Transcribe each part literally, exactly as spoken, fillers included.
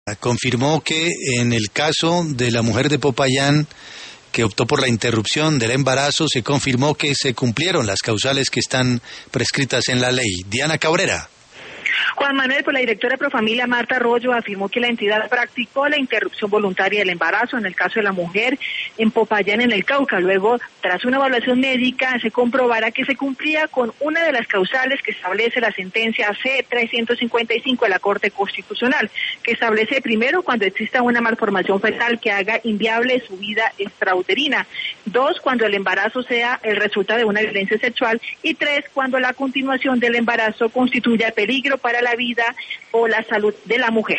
confirmó que en el caso de la mujer de Popayán que optó por la interrupción del embarazo, se confirmó que se cumplieron las causales que están prescritas en la ley. Diana Cabrera. Juan Manuel, pues la directora de Profamilia, Marta Arroyo, afirmó que la entidad practicó la interrupción voluntaria del embarazo en el caso de la mujer en Popayán, en el Cauca. Luego, tras una evaluación médica, se comprobará que se cumplía con una de las causales que establece la sentencia C trescientos cincuenta y cinco de la Corte Constitucional, que establece primero cuando exista una malformación fetal que haga inviable su vida extrauterina, dos, cuando el embarazo sea el resultado de una violencia sexual, y tres, cuando la continuación del embarazo constituya peligro para la vida o la salud de la mujer.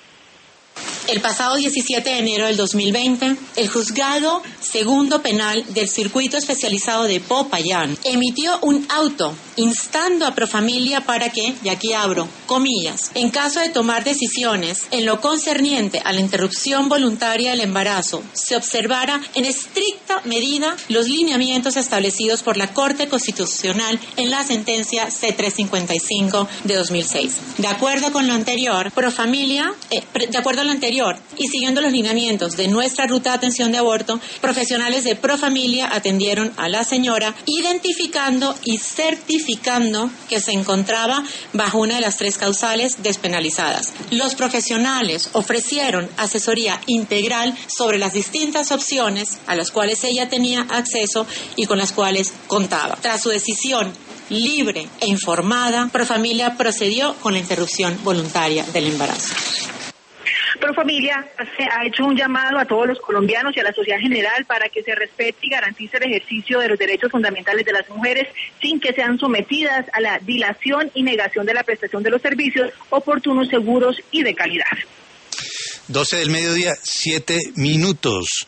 El pasado diecisiete de enero del dos mil veinte, el Juzgado Segundo Penal del Circuito Especializado de Popayán emitió un auto instando a Profamilia para que, y aquí abro comillas, en caso de tomar decisiones en lo concerniente a la interrupción voluntaria del embarazo, se observara en estricta medida los lineamientos establecidos por la Corte Constitucional en la sentencia C trescientos cincuenta y cinco de dos mil seis. De acuerdo con lo anterior, Profamilia, eh, de acuerdo a lo anterior, y siguiendo los lineamientos de nuestra ruta de atención de aborto, profesionales de Profamilia atendieron a la señora, identificando y certificando que se encontraba bajo una de las tres causales despenalizadas. Los profesionales ofrecieron asesoría integral sobre las distintas opciones a las cuales ella tenía acceso y con las cuales contaba. Tras su decisión libre e informada, Profamilia procedió con la interrupción voluntaria del embarazo. Profamilia ha hecho un llamado a todos los colombianos y a la sociedad general para que se respete y garantice el ejercicio de los derechos fundamentales de las mujeres sin que sean sometidas a la dilación y negación de la prestación de los servicios oportunos, seguros y de calidad. doce del mediodía, siete minutos.